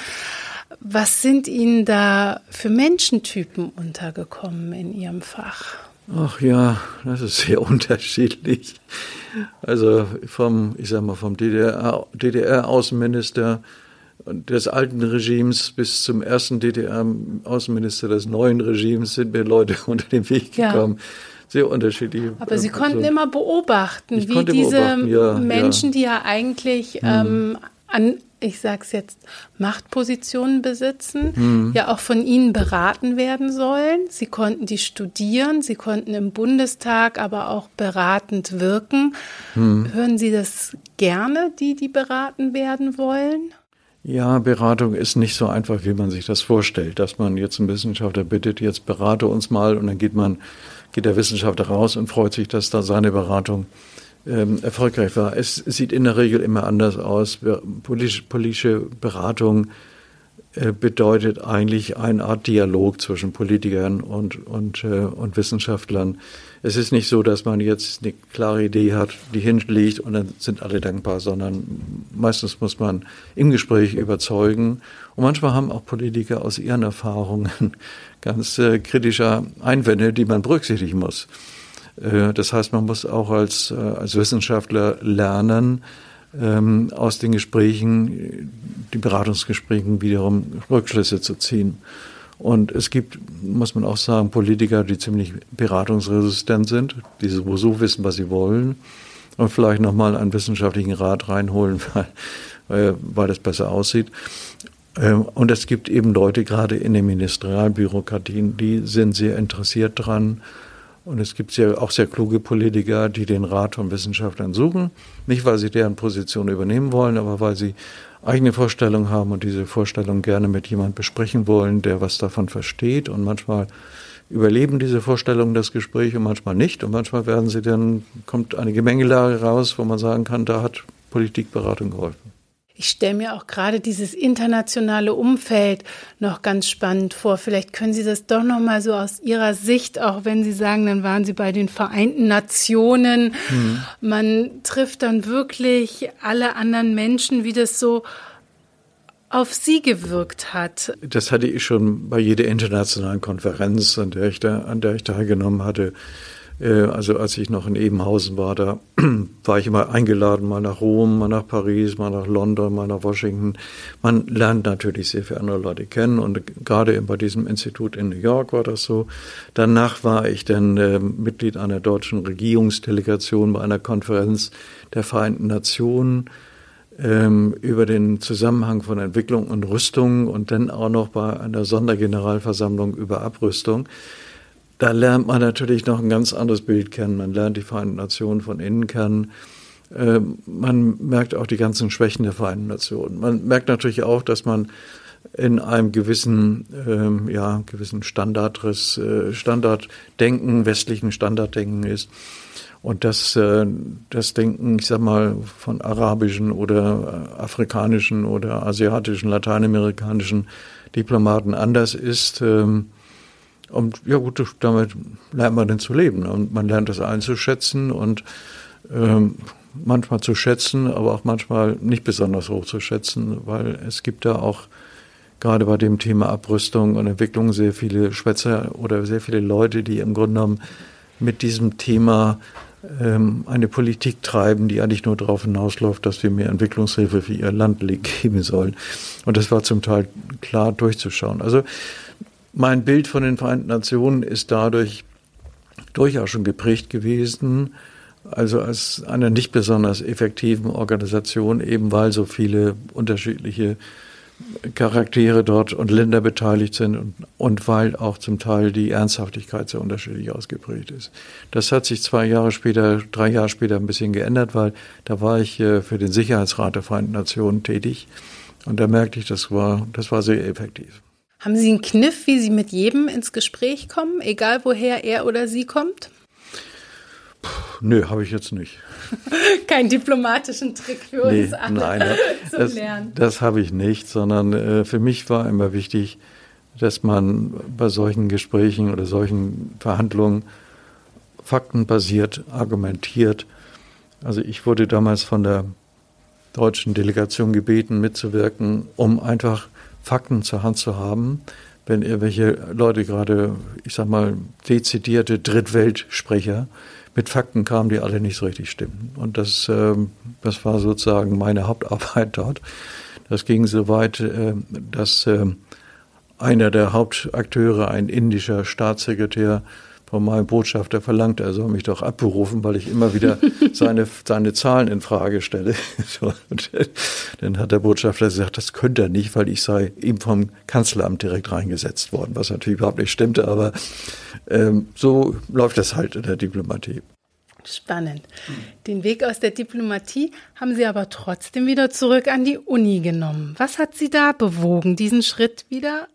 Was sind Ihnen da für Menschentypen untergekommen in Ihrem Fach? Ach ja, das ist sehr unterschiedlich. Also vom, ich sag mal, vom D D R-Außenminister des alten Regimes bis zum ersten D D R-Außenminister des neuen Regimes sind mir Leute unter den Weg gekommen. Ja. Sehr unterschiedlich. Aber Sie konnten immer beobachten, wie diese beobachten, ja, Menschen, ja. die ja eigentlich hm. ähm, an, ich sag's jetzt, Machtpositionen besitzen, hm. ja auch von Ihnen beraten werden sollen. Sie konnten die studieren, Sie konnten im Bundestag aber auch beratend wirken. Hm. Hören Sie das gerne, die, die beraten werden wollen? Ja, Beratung ist nicht so einfach, wie man sich das vorstellt, dass man jetzt einen Wissenschaftler bittet, jetzt berate uns mal, und dann geht man, geht der Wissenschaftler raus und freut sich, dass da seine Beratung ähm, erfolgreich war. Es, es sieht in der Regel immer anders aus. Politische, politische Beratung äh, bedeutet eigentlich eine Art Dialog zwischen Politikern und, und, äh, und Wissenschaftlern. Es ist nicht so, dass man jetzt eine klare Idee hat, die hinlegt und dann sind alle dankbar, sondern meistens muss man im Gespräch überzeugen. Und manchmal haben auch Politiker aus ihren Erfahrungen ganz äh, kritische Einwände, die man berücksichtigen muss. Äh, das heißt, man muss auch als, äh, als Wissenschaftler lernen, ähm, aus den Gesprächen, die Beratungsgesprächen wiederum Rückschlüsse zu ziehen. Und es gibt, muss man auch sagen, Politiker, die ziemlich beratungsresistent sind, die sowieso wissen, was sie wollen und vielleicht nochmal einen wissenschaftlichen Rat reinholen, weil, weil das besser aussieht. Und es gibt eben Leute, gerade in den Ministerialbürokratien, die sind sehr interessiert dran. Und es gibt sehr, auch sehr kluge Politiker, die den Rat von Wissenschaftlern suchen. Nicht, weil sie deren Position übernehmen wollen, aber weil sie eigene Vorstellungen haben und diese Vorstellungen gerne mit jemandem besprechen wollen, der was davon versteht. Und manchmal überleben diese Vorstellungen das Gespräch und manchmal nicht. Und manchmal werden sie dann, kommt eine Gemengelage raus, wo man sagen kann, da hat Politikberatung geholfen. Ich stelle mir auch gerade dieses internationale Umfeld noch ganz spannend vor. Vielleicht können Sie das doch noch mal so aus Ihrer Sicht, auch wenn Sie sagen, dann waren Sie bei den Vereinten Nationen. Mhm. Man trifft dann wirklich alle anderen Menschen, wie das so auf Sie gewirkt hat. Das hatte ich schon bei jeder internationalen Konferenz, an der ich, da, an der ich teilgenommen hatte. Also als ich noch in Ebenhausen war, da war ich immer eingeladen, mal nach Rom, mal nach Paris, mal nach London, mal nach Washington. Man lernt natürlich sehr viele andere Leute kennen und gerade bei diesem Institut in New York war das so. Danach war ich dann äh, Mitglied einer deutschen Regierungsdelegation bei einer Konferenz der Vereinten Nationen. ähm, über den Zusammenhang von Entwicklung und Rüstung und dann auch noch bei einer Sondergeneralversammlung über Abrüstung. Da lernt man natürlich noch ein ganz anderes Bild kennen. Man lernt die Vereinten Nationen von innen kennen. Ähm, man merkt auch die ganzen Schwächen der Vereinten Nationen. Man merkt natürlich auch, dass man in einem gewissen, ähm, ja, gewissen Standardriss, äh, Standarddenken, westlichen Standarddenken ist. Und dass äh, das Denken, ich sag mal, von arabischen oder äh, afrikanischen oder asiatischen, lateinamerikanischen Diplomaten anders ist. Ähm, und ja gut, damit lernt man dann zu leben. Und man lernt das einzuschätzen und ähm, manchmal zu schätzen, aber auch manchmal nicht besonders hoch zu schätzen, weil es gibt da auch gerade bei dem Thema Abrüstung und Entwicklung sehr viele Schwätzer oder sehr viele Leute, die im Grunde genommen mit diesem Thema ähm, eine Politik treiben, die eigentlich nur darauf hinausläuft, dass wir mehr Entwicklungshilfe für ihr Land geben sollen. Und das war zum Teil klar durchzuschauen. Also mein Bild von den Vereinten Nationen ist dadurch durchaus schon geprägt gewesen, also als einer nicht besonders effektiven Organisation, eben weil so viele unterschiedliche Charaktere dort und Länder beteiligt sind und, und weil auch zum Teil die Ernsthaftigkeit sehr unterschiedlich ausgeprägt ist. Das hat sich zwei Jahre später, drei Jahre später ein bisschen geändert, weil da war ich äh, für den Sicherheitsrat der Vereinten Nationen tätig und da merkte ich, das war, das war sehr effektiv. Haben Sie einen Kniff, wie Sie mit jedem ins Gespräch kommen, egal woher er oder sie kommt? Puh, nö, habe ich jetzt nicht. Keinen diplomatischen Trick für uns nee, alle nein, zum das, Lernen. Das habe ich nicht, sondern äh, für mich war immer wichtig, dass man bei solchen Gesprächen oder solchen Verhandlungen faktenbasiert argumentiert. Also ich wurde damals von der deutschen Delegation gebeten, mitzuwirken, um einfach Fakten zur Hand zu haben, wenn irgendwelche Leute gerade, ich sag mal, dezidierte Drittweltsprecher mit Fakten kamen, die alle nicht so richtig stimmten. Und das, äh, das war sozusagen meine Hauptarbeit dort. Das ging so weit, äh, dass äh, einer der Hauptakteure, ein indischer Staatssekretär, von meinem Botschafter verlangte, er soll mich doch abberufen, weil ich immer wieder seine, seine Zahlen in Frage stelle. Und dann hat der Botschafter gesagt, das könnte er nicht, weil ich sei ihm vom Kanzleramt direkt reingesetzt worden, was natürlich überhaupt nicht stimmte, aber ähm, so läuft das halt in der Diplomatie. Spannend. Den Weg aus der Diplomatie haben Sie aber trotzdem wieder zurück an die Uni genommen. Was hat Sie da bewogen, diesen Schritt wieder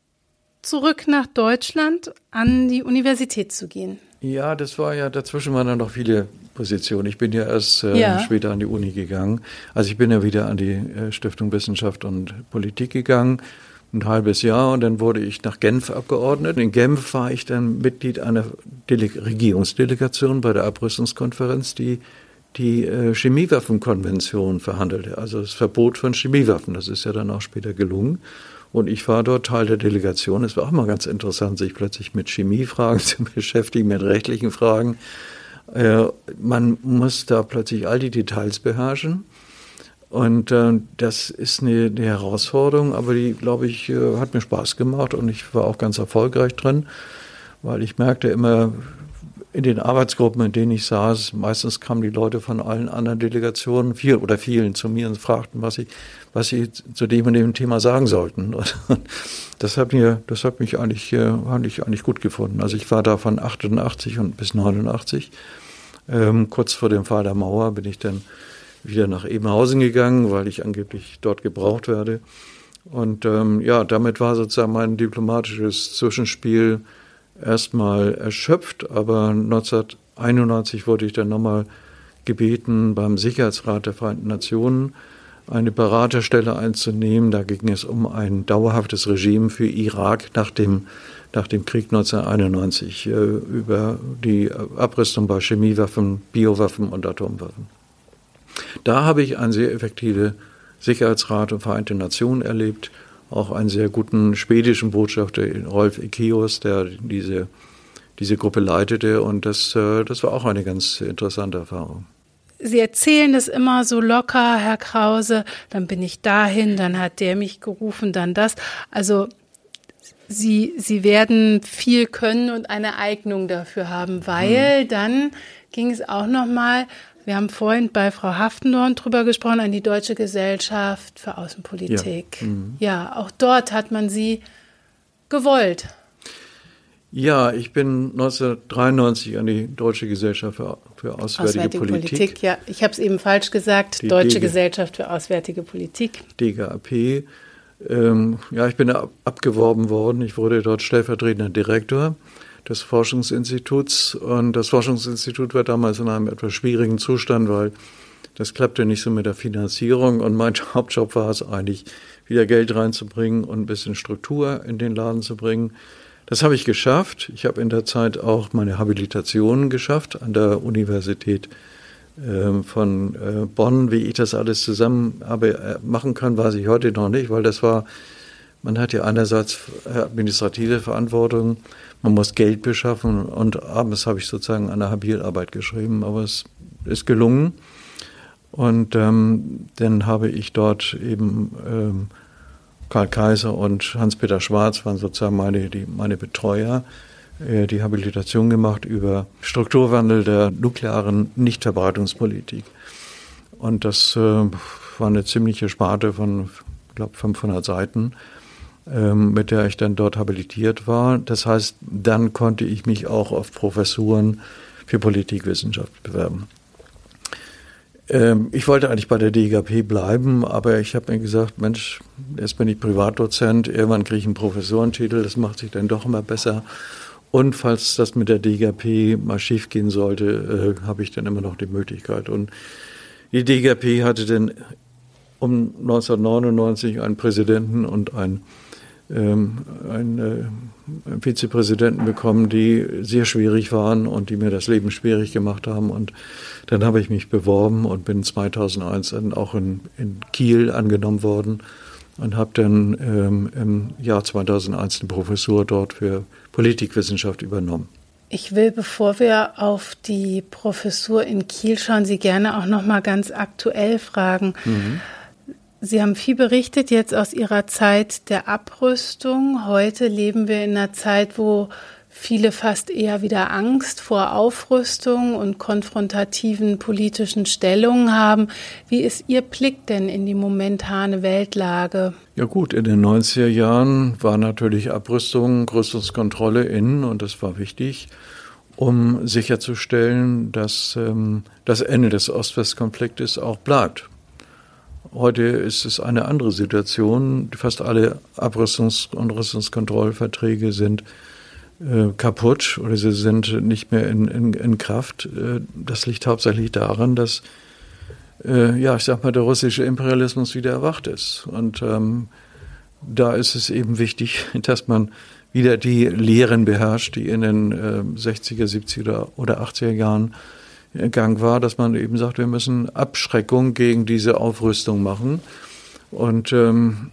zurück nach Deutschland an die Universität zu gehen? Ja, das war ja, dazwischen waren dann noch viele Positionen. Ich bin ja erst äh, ja. später an die Uni gegangen. Also ich bin ja wieder an die äh, Stiftung Wissenschaft und Politik gegangen, ein halbes Jahr, und dann wurde ich nach Genf abgeordnet. In Genf war ich dann Mitglied einer Dele- Regierungsdelegation bei der Abrüstungskonferenz, die die äh, Chemiewaffenkonvention verhandelte, also das Verbot von Chemiewaffen. Das ist ja dann auch später gelungen. Und ich war dort Teil der Delegation. Es war auch mal ganz interessant, sich plötzlich mit Chemiefragen zu beschäftigen, mit rechtlichen Fragen. Äh, man muss da plötzlich all die Details beherrschen. Und äh, das ist eine, eine Herausforderung, aber die, glaube ich, äh, hat mir Spaß gemacht und ich war auch ganz erfolgreich drin, weil ich merkte immer in den Arbeitsgruppen, in denen ich saß, meistens kamen die Leute von allen anderen Delegationen, viel oder vielen, zu mir und fragten, was sie, was sie zu dem und dem Thema sagen sollten. Und das hat mir, das hat mich eigentlich, eigentlich, eigentlich gut gefunden. Also ich war da von achtundachtzig und bis neunundachtzig. Ähm, kurz vor dem Fall der Mauer bin ich dann wieder nach Ebenhausen gegangen, weil ich angeblich dort gebraucht werde. Und ähm, ja, damit war sozusagen mein diplomatisches Zwischenspiel erstmal erschöpft, aber neunzehnhunderteinundneunzig wurde ich dann nochmal gebeten, beim Sicherheitsrat der Vereinten Nationen eine Beraterstelle einzunehmen. Da ging es um ein dauerhaftes Regime für Irak nach dem, nach dem Krieg neunzehnhunderteinundneunzig, äh, über die Abrüstung bei Chemiewaffen, Biowaffen und Atomwaffen. Da habe ich einen sehr effektiven Sicherheitsrat der Vereinten Nationen erlebt, auch einen sehr guten schwedischen Botschafter, Rolf Ekéus, der diese, diese Gruppe leitete. Und das, das war auch eine ganz interessante Erfahrung. Sie erzählen das immer so locker, Herr Krause, dann bin ich dahin, dann hat der mich gerufen, dann das. Also Sie, Sie werden viel können und eine Eignung dafür haben, weil mhm. dann ging es auch nochmal Wir haben vorhin bei Frau Haftendorn drüber gesprochen, an die Deutsche Gesellschaft für Außenpolitik. Ja, mhm. ja, auch dort hat man Sie gewollt. Ja, ich bin neunzehnhundertdreiundneunzig an die Deutsche Gesellschaft für, für Auswärtige, Auswärtige Politik. Politik. Ja, ich habe es eben falsch gesagt, die Deutsche D G Gesellschaft für Auswärtige Politik. D G A P. Ähm, ja, ich bin da abgeworben worden. Ich wurde dort stellvertretender Direktor des Forschungsinstituts. Und das Forschungsinstitut war damals in einem etwas schwierigen Zustand, weil das klappte nicht so mit der Finanzierung. Und mein Hauptjob war es eigentlich, wieder Geld reinzubringen und ein bisschen Struktur in den Laden zu bringen. Das habe ich geschafft. Ich habe in der Zeit auch meine Habilitation geschafft an der Universität äh, von äh, Bonn. Wie ich das alles zusammen habe äh, machen kann, weiß ich heute noch nicht, weil das war, man hat ja einerseits administrative Verantwortung, man muss Geld beschaffen und abends habe ich sozusagen eine Habilarbeit geschrieben, aber es ist gelungen. Und ähm, dann habe ich dort eben ähm, Karl Kaiser und Hans-Peter Schwarz waren sozusagen meine, die, meine Betreuer, äh, die Habilitation gemacht über Strukturwandel der nuklearen Nichtverbreitungspolitik. Und das äh, war eine ziemliche Sparte von, ich glaube, fünfhundert Seiten, äh, mit der ich dann dort habilitiert war. Das heißt, dann konnte ich mich auch auf Professuren für Politikwissenschaft bewerben. Ich wollte eigentlich bei der D G A P bleiben, aber ich habe mir gesagt, Mensch, jetzt bin ich Privatdozent, irgendwann kriege ich einen Professorentitel, das macht sich dann doch immer besser. Und falls das mit der D G A P mal schief gehen sollte, äh, habe ich dann immer noch die Möglichkeit. Und die D G A P hatte dann um neunzehnhundertneunundneunzig einen Präsidenten und einen, ähm, einen, äh, einen Vizepräsidenten bekommen, die sehr schwierig waren und die mir das Leben schwierig gemacht haben. Und dann habe ich mich beworben und bin zweitausendeins dann auch in, in Kiel angenommen worden und habe dann ähm, im Jahr zweitausendeins eine Professur dort für Politikwissenschaft übernommen. Ich will, bevor wir auf die Professur in Kiel schauen, Sie gerne auch noch mal ganz aktuell fragen. Mhm. Sie haben viel berichtet jetzt aus Ihrer Zeit der Abrüstung. Heute leben wir in einer Zeit, wo viele fast eher wieder Angst vor Aufrüstung und konfrontativen politischen Stellungen haben. Wie ist Ihr Blick denn in die momentane Weltlage? Ja gut, in den neunziger Jahren war natürlich Abrüstung, Rüstungskontrolle in, und das war wichtig, um sicherzustellen, dass ähm, das Ende des Ost-West-Konfliktes auch bleibt. Heute ist es eine andere Situation. Fast alle Abrüstungs- und Rüstungskontrollverträge sind äh, kaputt oder sie sind nicht mehr in, in, in Kraft. Äh, das liegt hauptsächlich daran, dass äh, ja, ich sag mal, der russische Imperialismus wieder erwacht ist. Und ähm, da ist es eben wichtig, dass man wieder die Lehren beherrscht, die in den äh, sechziger, siebziger oder achtziger Jahren in Gang war, dass man eben sagt, wir müssen Abschreckung gegen diese Aufrüstung machen. Und ähm,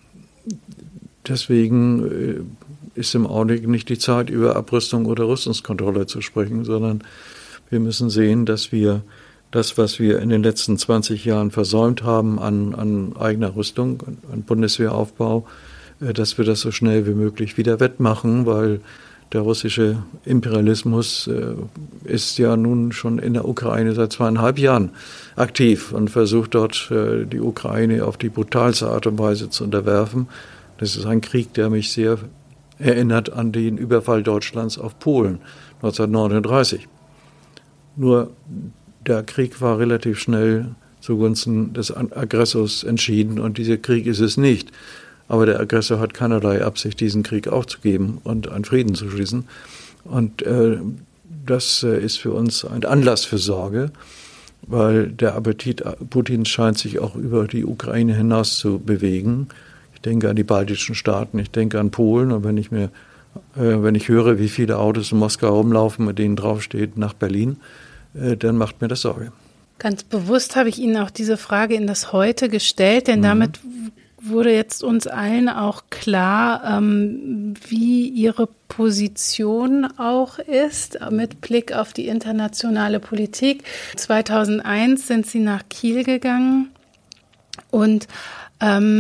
deswegen äh, ist im Augenblick nicht die Zeit, über Abrüstung oder Rüstungskontrolle zu sprechen, sondern wir müssen sehen, dass wir das, was wir in den letzten zwanzig Jahren versäumt haben an, an eigener Rüstung, an Bundeswehraufbau, äh, dass wir das so schnell wie möglich wieder wettmachen, weil der russische Imperialismus äh, ist ja nun schon in der Ukraine seit zweieinhalb Jahren aktiv und versucht dort äh, die Ukraine auf die brutalste Art und Weise zu unterwerfen. Das ist ein Krieg, der mich sehr erinnert an den Überfall Deutschlands auf Polen neunzehnhundertneununddreißig. Nur der Krieg war relativ schnell zugunsten des Aggressors entschieden und dieser Krieg ist es nicht. Aber der Aggressor hat keinerlei Absicht, diesen Krieg aufzugeben und einen Frieden zu schließen. Und äh, das äh, ist für uns ein Anlass für Sorge, weil der Appetit Putins scheint sich auch über die Ukraine hinaus zu bewegen. Ich denke an die baltischen Staaten, ich denke an Polen. Und wenn ich mir, äh, wenn ich höre, wie viele Autos in Moskau rumlaufen, mit denen draufsteht nach Berlin, äh, dann macht mir das Sorge. Ganz bewusst habe ich Ihnen auch diese Frage in das Heute gestellt, denn mhm. damit wurde jetzt uns allen auch klar, ähm, wie Ihre Position auch ist mit Blick auf die internationale Politik. zweitausendeins sind Sie nach Kiel gegangen und ähm,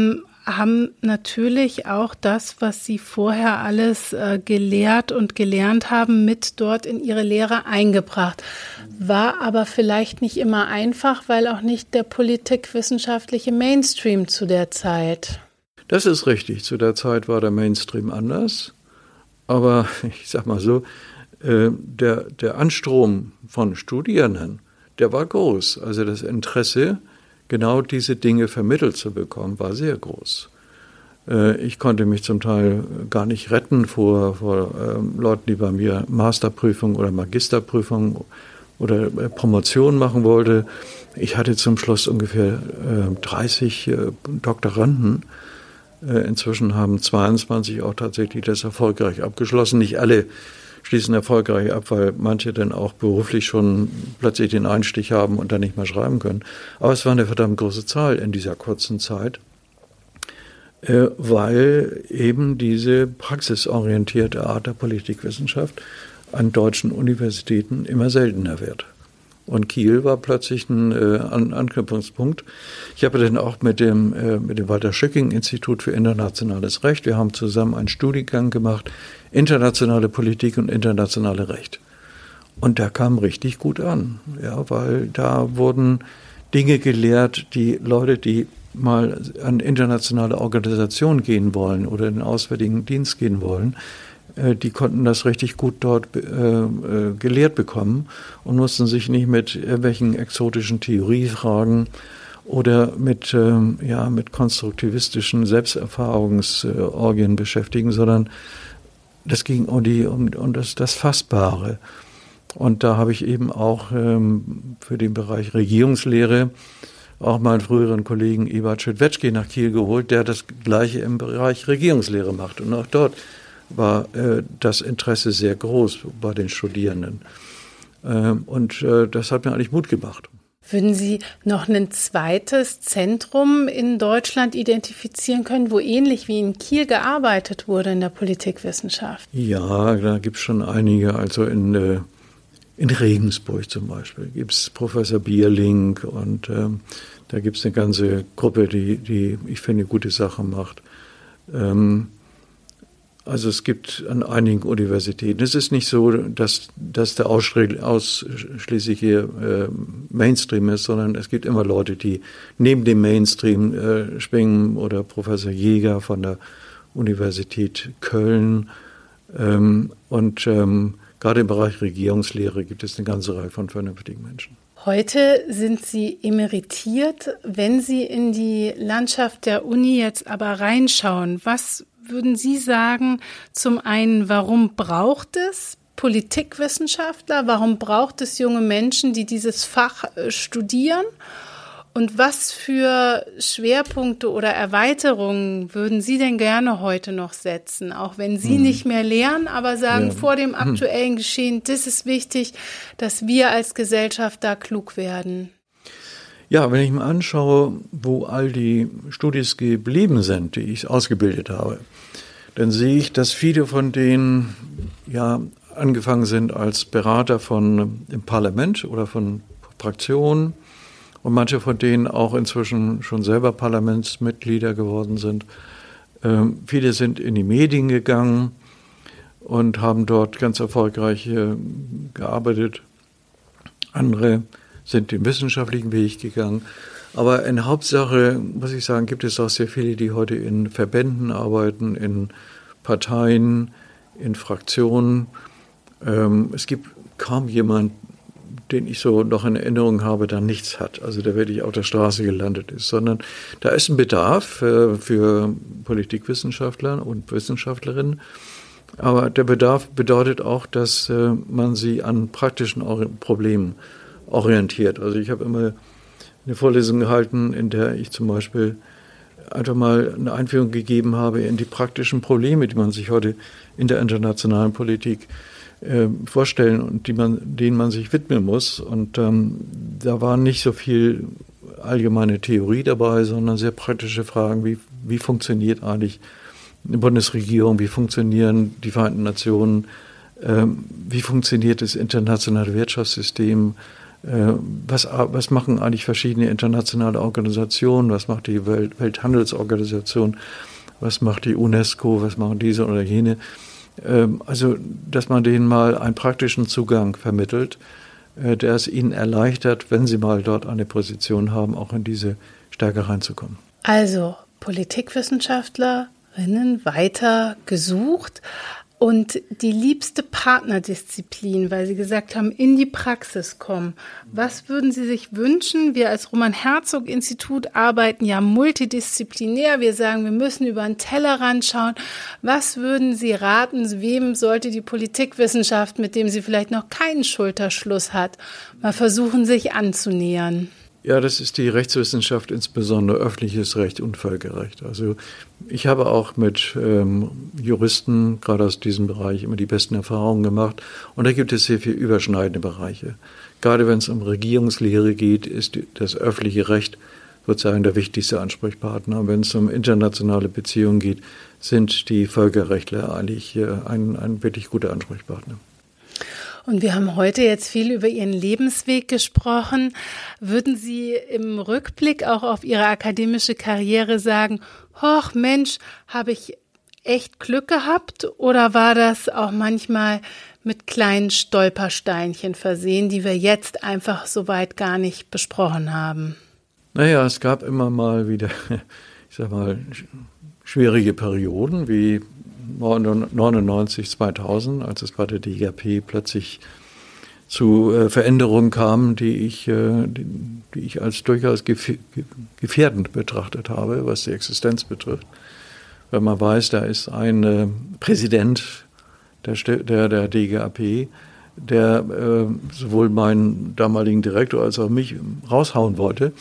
haben natürlich auch das, was Sie vorher alles äh, gelehrt und gelernt haben, mit dort in Ihre Lehre eingebracht. War aber vielleicht nicht immer einfach, weil auch nicht der politikwissenschaftliche Mainstream zu der Zeit. Das ist richtig. Zu der Zeit war der Mainstream anders. Aber ich sag mal so, äh, der, der Anstrom von Studierenden, der war groß. Also das Interesse, genau diese Dinge vermittelt zu bekommen, war sehr groß. Äh, ich konnte mich zum Teil gar nicht retten vor, vor äh, Leuten, die bei mir Masterprüfung oder Magisterprüfung oder äh, Promotion machen wollte. Ich hatte zum Schluss ungefähr äh, dreißig äh, Doktoranden. Äh, inzwischen haben zweiundzwanzig auch tatsächlich das erfolgreich abgeschlossen. Nicht alle schließen erfolgreich ab, weil manche dann auch beruflich schon plötzlich den Einstich haben und dann nicht mehr schreiben können. Aber es war eine verdammt große Zahl in dieser kurzen Zeit, äh, weil eben diese praxisorientierte Art der Politikwissenschaft an deutschen Universitäten immer seltener wird. Und Kiel war plötzlich ein äh, An- Anknüpfungspunkt. Ich habe dann auch mit dem, äh, mit dem Walter-Schücking-Institut für internationales Recht, wir haben zusammen einen Studiengang gemacht, internationale Politik und internationale Recht. Und der kam richtig gut an, ja, weil da wurden Dinge gelehrt, die Leute, die mal an internationale Organisationen gehen wollen oder in den Auswärtigen Dienst gehen wollen, die konnten das richtig gut dort äh, äh, gelehrt bekommen und mussten sich nicht mit irgendwelchen exotischen Theoriefragen oder mit, ähm, ja, mit konstruktivistischen Selbsterfahrungsorgien beschäftigen, sondern das ging um, die, um, um das, das Fassbare. Und da habe ich eben auch ähm, für den Bereich Regierungslehre auch meinen früheren Kollegen Ebert Schütt-Wetschke nach Kiel geholt, der das Gleiche im Bereich Regierungslehre macht. Und auch dort war äh, das Interesse sehr groß bei den Studierenden. Ähm, und äh, das hat mir eigentlich Mut gemacht. Würden Sie noch ein zweites Zentrum in Deutschland identifizieren können, wo ähnlich wie in Kiel gearbeitet wurde in der Politikwissenschaft? Ja, da gibt es schon einige. Also in, äh, in Regensburg zum Beispiel gibt es Professor Bierling und ähm, da gibt es eine ganze Gruppe, die, die ich finde, gute Sachen macht. Ähm, Also es gibt an einigen Universitäten, es ist nicht so, dass, dass der ausschließlich hier äh, Mainstream ist, sondern es gibt immer Leute, die neben dem Mainstream äh, schwingen, oder Professor Jäger von der Universität Köln. Ähm, und ähm, gerade im Bereich Regierungslehre gibt es eine ganze Reihe von vernünftigen Menschen. Heute sind Sie emeritiert. Wenn Sie in die Landschaft der Uni jetzt aber reinschauen, was würden Sie sagen, zum einen, warum braucht es Politikwissenschaftler? Warum braucht es junge Menschen, die dieses Fach studieren? Und was für Schwerpunkte oder Erweiterungen würden Sie denn gerne heute noch setzen? Auch wenn Sie hm. nicht mehr lehren, aber sagen, ja. vor dem aktuellen Geschehen, das ist wichtig, dass wir als Gesellschaft da klug werden. Ja, wenn ich mir anschaue, wo all die Studis geblieben sind, die ich ausgebildet habe, dann sehe ich, dass viele von denen ja angefangen sind als Berater von im Parlament oder von Fraktionen und manche von denen auch inzwischen schon selber Parlamentsmitglieder geworden sind. Ähm, viele sind in die Medien gegangen und haben dort ganz erfolgreich äh, gearbeitet. Andere sind den wissenschaftlichen Weg gegangen. Aber in Hauptsache, muss ich sagen, gibt es auch sehr viele, die heute in Verbänden arbeiten, in Parteien, in Fraktionen. Ähm, es gibt kaum jemanden, den ich so noch in Erinnerung habe, der nichts hat, also der wirklich auf der Straße gelandet ist, sondern da ist ein Bedarf äh, für Politikwissenschaftler und Wissenschaftlerinnen. Aber der Bedarf bedeutet auch, dass äh, man sie an praktischen Problemen orientiert. Also ich habe immer eine Vorlesung gehalten, in der ich zum Beispiel einfach mal eine Einführung gegeben habe in die praktischen Probleme, die man sich heute in der internationalen Politik äh, vorstellen und die man, denen man sich widmen muss. Und ähm, da war nicht so viel allgemeine Theorie dabei, sondern sehr praktische Fragen, wie, wie funktioniert eigentlich eine Bundesregierung, wie funktionieren die Vereinten Nationen, ähm, wie funktioniert das internationale Wirtschaftssystem, Was, was machen eigentlich verschiedene internationale Organisationen? Was macht die Welt, Welthandelsorganisation? Was macht die UNESCO? Was machen diese oder jene? Also, dass man denen mal einen praktischen Zugang vermittelt, der es ihnen erleichtert, wenn sie mal dort eine Position haben, auch in diese Stärke reinzukommen. Also, Politikwissenschaftlerinnen weiter gesucht. Und die liebste Partnerdisziplin, weil Sie gesagt haben, in die Praxis kommen. Was würden Sie sich wünschen? Wir als Roman-Herzog-Institut arbeiten ja multidisziplinär. Wir sagen, wir müssen über den Tellerrand schauen. Was würden Sie raten, wem sollte die Politikwissenschaft, mit dem sie vielleicht noch keinen Schulterschluss hat, mal versuchen, sich anzunähern? Ja, das ist die Rechtswissenschaft, insbesondere öffentliches Recht und Völkerrecht. Also ich habe auch mit ähm, Juristen, gerade aus diesem Bereich, immer die besten Erfahrungen gemacht. Und da gibt es sehr viele überschneidende Bereiche. Gerade wenn es um Regierungslehre geht, ist das öffentliche Recht sozusagen der wichtigste Ansprechpartner. Und wenn es um internationale Beziehungen geht, sind die Völkerrechtler eigentlich äh, ein, ein wirklich guter Ansprechpartner. Und wir haben heute jetzt viel über Ihren Lebensweg gesprochen. Würden Sie im Rückblick auch auf Ihre akademische Karriere sagen, hoch Mensch, habe ich echt Glück gehabt? Oder war das auch manchmal mit kleinen Stolpersteinchen versehen, die wir jetzt einfach soweit gar nicht besprochen haben? Naja, es gab immer mal wieder, ich sag mal, schwierige Perioden, wie neunundneunzig, zweitausend, als es bei der D G A P plötzlich zu äh, Veränderungen kam, die ich, äh, die, die ich als durchaus gef- gefährdend betrachtet habe, was die Existenz betrifft. Wenn man weiß, da ist ein äh, Präsident der, der, der D G A P, der äh, sowohl meinen damaligen Direktor als auch mich raushauen wollte.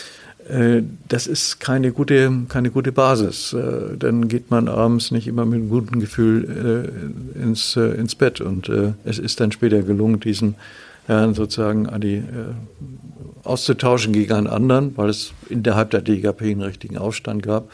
Das ist keine gute, keine gute Basis. Dann geht man abends nicht immer mit einem guten Gefühl ins, ins Bett. Und es ist dann später gelungen, diesen Herrn sozusagen an die, auszutauschen gegen einen anderen, weil es innerhalb der D G A P einen richtigen Aufstand gab.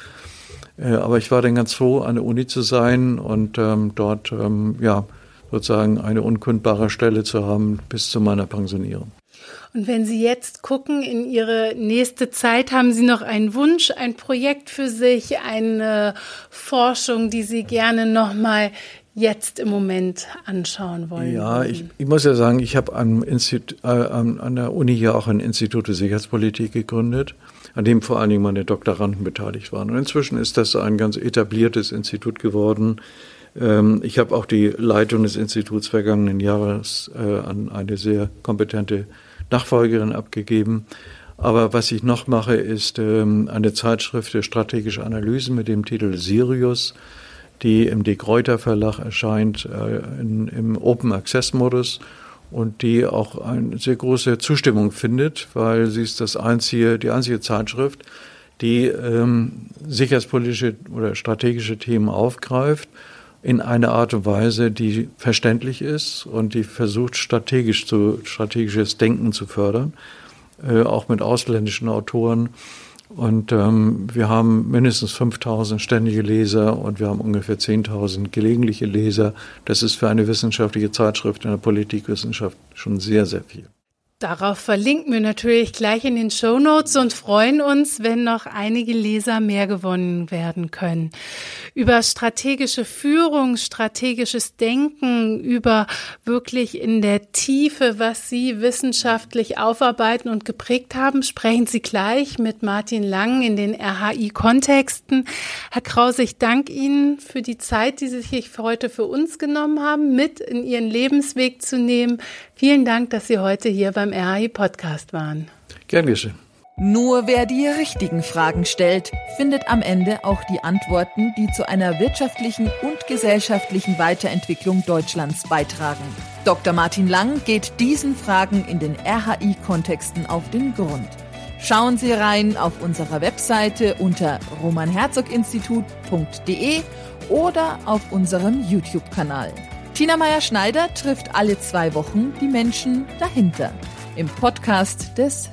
Aber ich war dann ganz froh, an der Uni zu sein und dort ja, sozusagen eine unkündbare Stelle zu haben bis zu meiner Pensionierung. Und wenn Sie jetzt gucken in Ihre nächste Zeit, haben Sie noch einen Wunsch, ein Projekt für sich, eine Forschung, die Sie gerne noch mal jetzt im Moment anschauen wollen? Ja, ich, ich muss ja sagen, ich habe am Institut, äh, an der Uni hier auch ein Institut für Sicherheitspolitik gegründet, an dem vor allen Dingen meine Doktoranden beteiligt waren. Und inzwischen ist das ein ganz etabliertes Institut geworden. Ähm, ich habe auch die Leitung des Instituts vergangenen Jahres äh, an eine sehr kompetente Nachfolgerin abgegeben. Aber was ich noch mache, ist ähm, eine Zeitschrift für strategische Analysen mit dem Titel Sirius, die im De Gruyter Verlag erscheint, äh, in, im Open-Access-Modus und die auch eine sehr große Zustimmung findet, weil sie ist das einzige, die einzige Zeitschrift, die ähm, sicherheitspolitische oder strategische Themen aufgreift in einer Art und Weise, die verständlich ist und die versucht, strategisch zu, strategisches Denken zu fördern, äh, auch mit ausländischen Autoren. Und ähm, wir haben mindestens fünftausend ständige Leser und wir haben ungefähr zehntausend gelegentliche Leser. Das ist für eine wissenschaftliche Zeitschrift in der Politikwissenschaft schon sehr, sehr viel. Darauf verlinken wir natürlich gleich in den Shownotes und freuen uns, wenn noch einige Leser mehr gewonnen werden können. Über strategische Führung, strategisches Denken, über wirklich in der Tiefe, was Sie wissenschaftlich aufarbeiten und geprägt haben, sprechen Sie gleich mit Martin Lang in den R H I-Kontexten. Herr Krause, ich danke Ihnen für die Zeit, die Sie sich heute für uns genommen haben, mit in Ihren Lebensweg zu nehmen. Vielen Dank, dass Sie heute hier beim R H I-Podcast waren. Gern geschehen. Nur wer die richtigen Fragen stellt, findet am Ende auch die Antworten, die zu einer wirtschaftlichen und gesellschaftlichen Weiterentwicklung Deutschlands beitragen. Doktor Martin Lang geht diesen Fragen in den R H I-Kontexten auf den Grund. Schauen Sie rein auf unserer Webseite unter roman herzog institut punkt de oder auf unserem YouTube-Kanal. Tina Meyer-Schneider trifft alle zwei Wochen die Menschen dahinter im Podcast des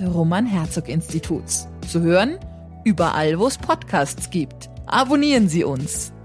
Roman-Herzog-Instituts. Zu hören überall, wo es Podcasts gibt. Abonnieren Sie uns.